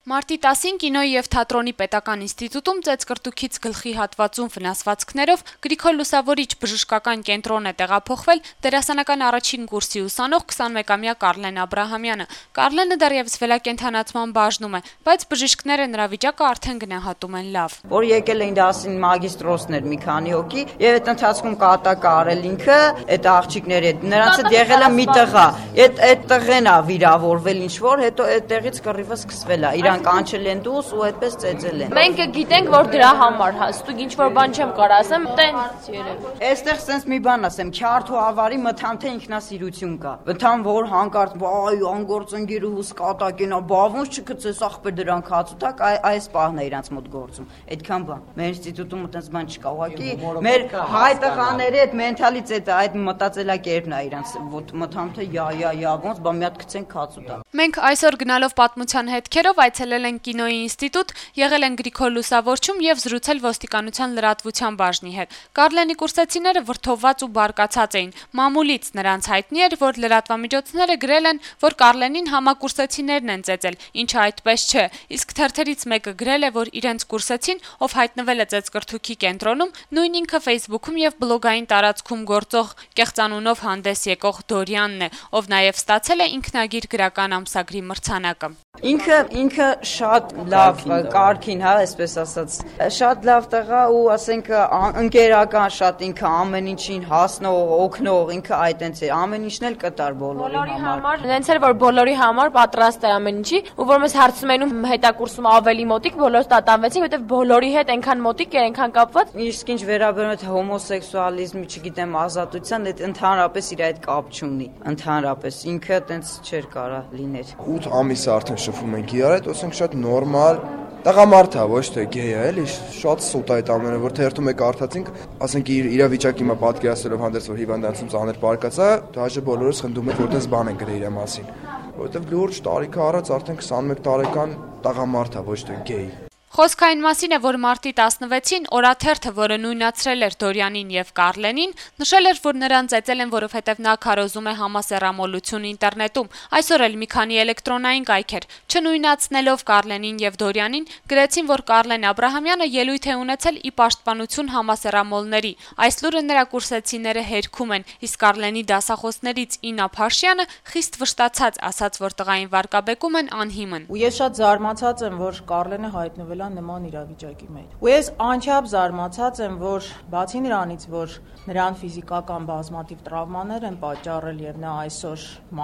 Մարտի 10-ին կինոյի եւ թատրոնի պետական ինստիտուտում ծեծկրտուքից գլխի հատվածում վնասվածքներով Գրիգոր Լուսավորիչ բժշկական կենտրոն է տեղափոխվել դերասանական առաջին կուրսի ուսանող 21-ամյա Կարլեն Աբրահամյանը։ Կարլենը դեռևս վերակենդանացման բաժնում է, բայց բժիշկները նրա վիճակը արդեն գնահատում են լավ։ Որ եկել էին դասին մագիստրոսներ մի քանի հոգի եւ այդ ընթացքում կատակ արել ինքը, այդ աղջիկների հետ նրանց հետ եղել է մի տղա։ Այդ տղեն է վիրավորվել ինչ որ, հետո այդտեղից կռիվը սկսվել է։ Կանչել են դուրս ու այդպես ծեծել են։ Մենք գիտենք, որ դրա համար հաստուկ ինչ որ բան չեմ կարող ասեմ, տենց երևի։ Այստեղ sense մի բան ասեմ, քյարթ ու ավարի մթամ թե ինքնասիրություն կա։ Մթամ որ հանկարծ այ անգործընկերուհուս կատակին, բավոնց չգցես ախպեր դրանք հացուտակ, այս պահն է իրանց մոտ գործում։ Այդքան բան։ Մեր ինստիտուտում այդպես բան չկա, ուղղակի մեր հայ տղաների այդ մենթալիտետը, այդ մտածելակերպն է իրանց, ոտ մթամ թե յա, ոնց բա մի հատ գցենք հացուտակ։ Մենք այսօր գնալով պատմության հետքերով այցելել են կինոյի ինստիտուտ, եղել են Գրիգոր Լուսավորչում եւ զրուցել ոստիկանության լրատվության բաժնի հետ։ Կարլենի կուրսեցիները վրդովված ու բարկացած էին։ Մամուլից նրանց հայտնի էր, որ լրատվամիջոցները գրել են, որ Կարլենին համակուրսեցիներն են ծեծել, ինչը այդպես չէ։ Իսկ թերթերից մեկը գրել է, որ իրենց կուրսեցին, ով հայտնվել է ծեծկրտուքի կենտրոնում, նույն ինքը Facebook-ում եւ բլոգային տարածքում գործող կեղծանունով հանդես եկող Դորյանն է, ով նաեւ ստացել է ինքնագիր գրական ամսագրի մրցանակը։ Ինքը շատ լավ կարգին, հա, այսպես ասած, շատ լավ տղա ու ասենք ընկերական շատ ինքը ամեն ինչին հասնող, օգնող, ինքը այտենց է, ամեն ինչն էլ կտար բոլորի համար։ Հենց էր որ բոլորի համար պատրաստ է ամեն ինչի, ու որ մեզ հարցում են ու հետակուրսում ավելի մոտիկ, բոլորս տատանվեցին, որտեղ բոլորի հետ այնքան մոտիկ էր, այնքան կապված։ Իսկ ինչ վերաբերում է հոմոսեքսուալիզմի, չգիտեմ, ազատության, այդ ընդհանրապես իր այդ կապ չունի, ընդհանրապես ինքը այտենց չէր կարա լիներ։ 8 ամիս արդեն շփվում ենք իրար հետ, ասենք շատ նորմալ տղամարդ է, ոչ թե գեյ է, էլի շատ սուտ է այդ ամենը, որ թերթում է կարդացինք, ասենք իր վիճակի հիմա պատկերացնելով հանդերձ որ հիվանդանոցում ծանր պարկացա, դաժե բոլորս խնդում ենք որտես բան են գրել իր մասին, որովհետև լուրջ տարիքը առաջ արդեն 21 տարեկան տղամարդ է, ոչ թե գեյ։ Խոսքը այն մասին է, որ մարտի 16-ին օրաթերթը, որը նույնացրել էր Դորյանին եւ Կարլենին, նշել էր, որ նրան ծեծել են, որովհետեւ նա քարոզում է համասեռամոլություն ինտերնետում։ Այսօր էլ մի քանի էլեկտրոնային կայքեր, չնույնացնելով Կարլենին եւ Դորյանին, գրեցին, որ Կարլեն Աբրահամյանը ելույթ է ունեցել ի պաշտպանություն համասեռամոլների։ Այս լուրը նրա կուրսեցիները հերքում են, իսկ Կարլենի դասախոսներից Իննա Փաշյանը խիստ վշտացած ասաց, որ տղային վարկաբեկում են անհիմն։ Ու ես շատ զարմացած եմ, որ Կարլենը հայտնվել նման իրավիճակի մեջ։ Ու ես անչափ զարմացած եմ, որ բացի նրանից, որ նրան ֆիզիկական բազմաթիվ տրավմաներ են պատճառել եւ նա այսօր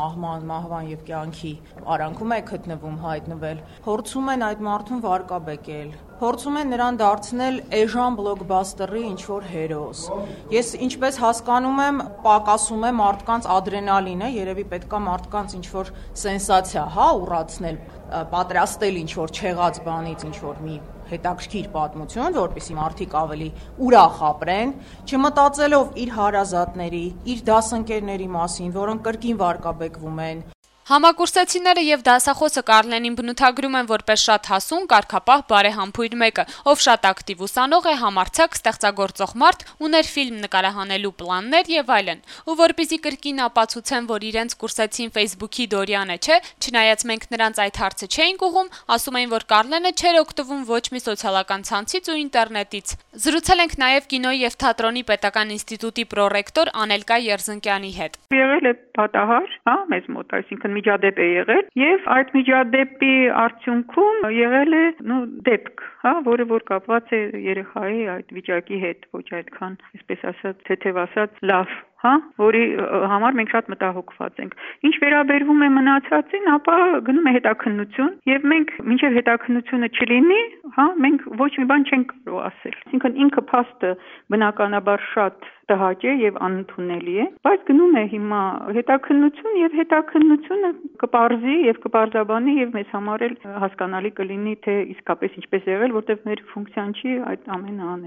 մահվան եւ կյանքի արանքում է գտնվում, հայտնվել, փորձում են այդ մարդուն վարկաբեկել, փորձում են նրան դարձնել էժան բլոկբասթերի ինչ-որ հերոս։ Ես ինչպես հասկանում եմ, պակասում է մարդկանց ադրենալինը, երևի պետքա մարդկանց ինչ-որ սենսացիա, հա, ուռացնել, պատրաստել ինչ-որ չեղած բանից ինչ-որ մի հետաքրքիր պատմություն, որպեսզի մարդիկ ավելի ուրախ ապրեն, չմտածելով իր հարազատների, իր դասընկերների մասին, որոնք կրկին վարկաբեկվում են։ Համակուրսեցիները եւ դասախոսը Կարլենին բնութագրում են որպես շատ հասուն, կարգապահ, բարեհամբույր մեկը, ով շատ ակտիվ ուսանող է, համարձակ, ստեղծագործող մարդ, ուներ ֆիլմ նկարահանելու պլաններ եւ այլն։ Ու որպեսզի կրկին ապացուցեն, որ իրենց կուրսեցին Facebook-ի Դորյանը չէ, չնայած մենք նրանց այդ հարցը չէինք ուղում, ասում էին, որ Կարլենը չէր օգտվում ոչ մի սոցիալական ցանցից ու ինտերնետից։ Զրուցել ենք նաեւ կինոյի եւ թատրոնի պետական ինստիտուտի պրոռեկտոր Անելկա Երզնկյանի հետ։ Եղել է պատահար, հա, մեզ մոտ, այսինքն միջադեպ է եղել եւ այդ միջադեպի արդյունքում եղել է դեպք, հա, որը որ կապված է երեխայի այդ վիճակի հետ, ոչ այդքան, այսպես ասած, թեթև ասած, լավ, հա, որի համար մենք շատ մտահոգված ենք։ Ինչ վերաբերվում է մնացածին, ապա գնում է հետաքննություն եւ մենք մինչեւ հետաքննությունը չլինի, հա, մենք ոչ մի բան չենք կարող ասել։ Այսինքն ինքը փաստը բնականաբար շատ տհաճ է եւ անընդունելի է, բայց գնում է հիմա հետաքննություն եւ հետաքննությունը կպարզի եւ կպարզաբանի եւ մեզ համար էլ հասկանալի կլինի թե իսկապես ինչպես եղել, որտեղ մեր ֆունկցիան չի այդ ամենը անելը։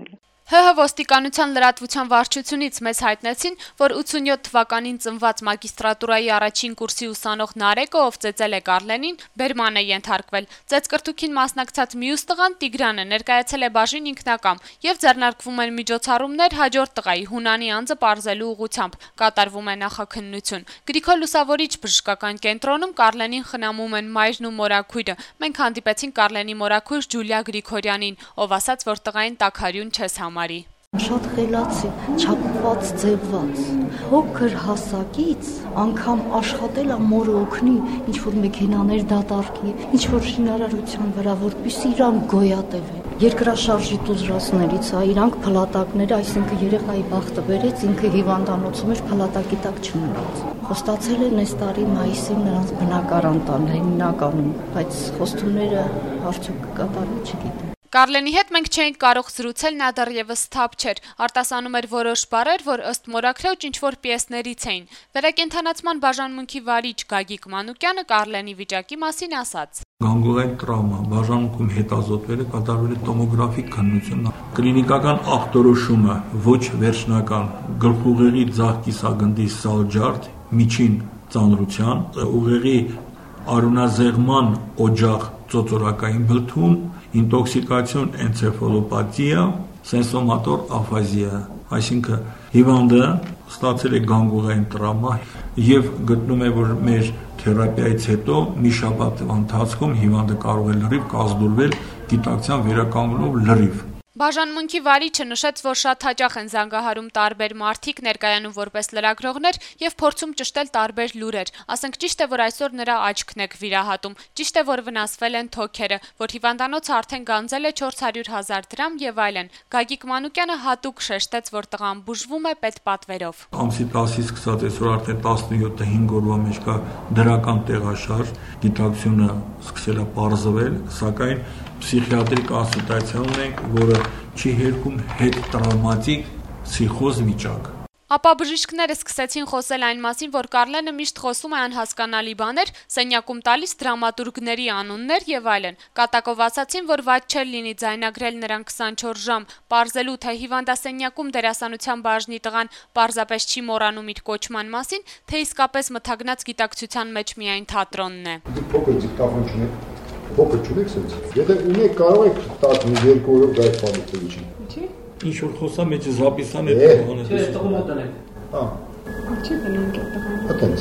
ՀՀ ոստիկանության լրատվության վարչությունից մեզ հայտնեցին, որ 87 թվականին ծնված մագիստրատուրայի առաջին կուրսի ուսանող Նարեկը, ով ծեծել է Կարլենին, բերման է ենթարկվել։ Ծեծկրտուքին մասնակցած մյուս տղան Տիգրանը ներկայացել է բաժին ինքնակամ եւ ձեռնարկվում են միջոցառումներ հաջորդ տղայի Հունանի անձը պարզելու ուղղությամբ, կատարվում է նախաքննություն։ Գրիգոր Լուսավորիչ բժշկական կենտրոնում Կարլենին խնամում են մայրն ու մորաքույրը։ Մենք հանդիպեցինք Կարլենի մորաքույր Ջուլիա Գրիգորյանին, ով ասաց, որ տղային տաքարյուն չես համարի։ Շատ խելացի, չափված, ձևված, փոքր հասակից անգամ աշխատել է մորը օգնի, ինչ-որ մեքենաներ դատարկի, ինչ-որ շինարարության վրա, որպեսզի իրան գոյատևեն։ Երկրաշարժի դուզրացներից է, իրանք փլատակները, այսինքն երեխայի բախտը բերեց, ինքը հիվանդանոցում էր, փլատակի տակ չմնաց։ Խոստացել են այս տարի մայիսին նրանց բնակարան տան հիմնականում, բայց խոստումները արդյոք կկատարվի, չգիտեմ։ Կարլենի հետ մենք չէինք կարող զրուցել, նա դեռևս սթափ չէր, արտասանում էր որոշ բառեր, որ ըստ մորաքրոջ ինչ-որ պիեսներից էին։ Վերակենդանացման բաժանմունքի վարիչ Գագիկ Մանուկյանը Կարլենի վիճակի մասին ասաց. Գանգուղային տրավմա, բաժանմունքում հետազոտվել է, կատարվել է տոմոգրաֆիկ քննություն, կլինիկական ախտորոշումը ոչ վերջնական, գլխուղեղի ձախ կիսագնդի սալջարդ, միջին ծանրության, ուղեղի արունազեղման օջախ ծոծորակային բլթում, ինտոքսիկացիոն էնցեֆալոպաթիա, սենսոմատոր աֆազիա, այսինքն հիվանդը ստացել է գանգուղային տրավմա եւ գտնում է, որ մեր թերապիայից հետո մի շաբաթվա ընթացքում հիվանդը կարող է լրիվ կազդուրվել գիտակցության վերականգնելով լրիվ։ Բաժանմունքի վարիչը նշեց, որ շատ հաճախ են զանգահարում տարբեր մարդիկ ներկայանում որպես լրագրողներ եւ փորձում ճշտել տարբեր լուրեր։ Ասենք ճիշտ է, որ այսօր նրա աչքն եք վիրահատում, ճիշտ է, որ վնասվել են թոքերը, որ հիվանդանոցը արդեն գանձել է 400,000 դրամ եւ այլն։ Գագիկ Մանուկյանը հատուկ շեշտեց, որ տղան բուժվում է պետպատվերով։ Ամսի 10-ից սկսած այսօր արդեն 17-ը 5 օրվա մեջ կա դրական տեղաշարժ, գիտակցությունը սկսել է պարզվել, սակայն պսիխիատրիկ կոնսուլտացիա ունենք, որը չի հերքում հետ տրավմատիկ պսիխոզ վիճակ։ Ապա բժիշկները սկսեցին խոսել այն մասին, որ Կարլենը միշտ խոսում է անհասկանալի բաներ, սենյակում տալիս դրամատուրգների անուններ եւ այլն։ Կատակով ասացին, որ վատ չէր լինի ձայնագրել նրան 24 ժամ, պարզելու թե հիվանդասենյակում դերասանության բաժնի տղան պարզապես չի մոռանում իր կոչման մասին, թե իսկապես մթագնած գիտակցության մեջ միայն թատրոնն է։ Փոքր դիկտաֆոն չունեք, փոքր չունեք sense։ Եթե ունեք, կարող եք տալ 2 օրով դա բանը չի։ Ինչի՞։ Ինչ որ խոսա մեջ զապիսան է տողանը։ Չէ, տղու մոտ են։ Հա։ Ինչի՞ բնենք է տղան։ Այդպես։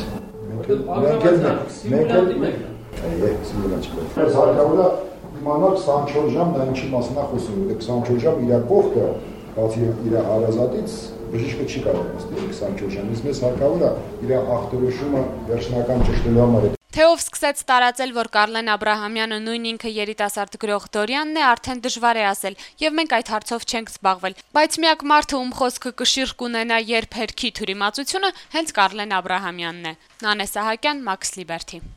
Մենք սիմուլյացիա։ Այս հարկավոր է իմանալ 24 ժամ դա ինչի մասն է խոսում։ 24 ժամ իր կողքը, բացի իր հարազատից բժիշկը չի կարող նստել 24 ժամից մեզ հարկավոր է իր ախտորոշումը վերջնական ճշտելու համար։ Թե ով սկսեց տարածել, որ Կարլեն Աբրահամյանը նույն ինքը երիտասարդ գրող Դորյանն է, արդեն դժվար է ասել, եւ մենք այդ հարցով չենք զբաղվել, բայց միակ մարդը, ում խոսքը կշիռ կունենա երբ հերքի թյուրիմացությունը, հենց Կարլեն Աբրահամյանն է։ Նանե Սահակյան, Մաքս Լիբերթի։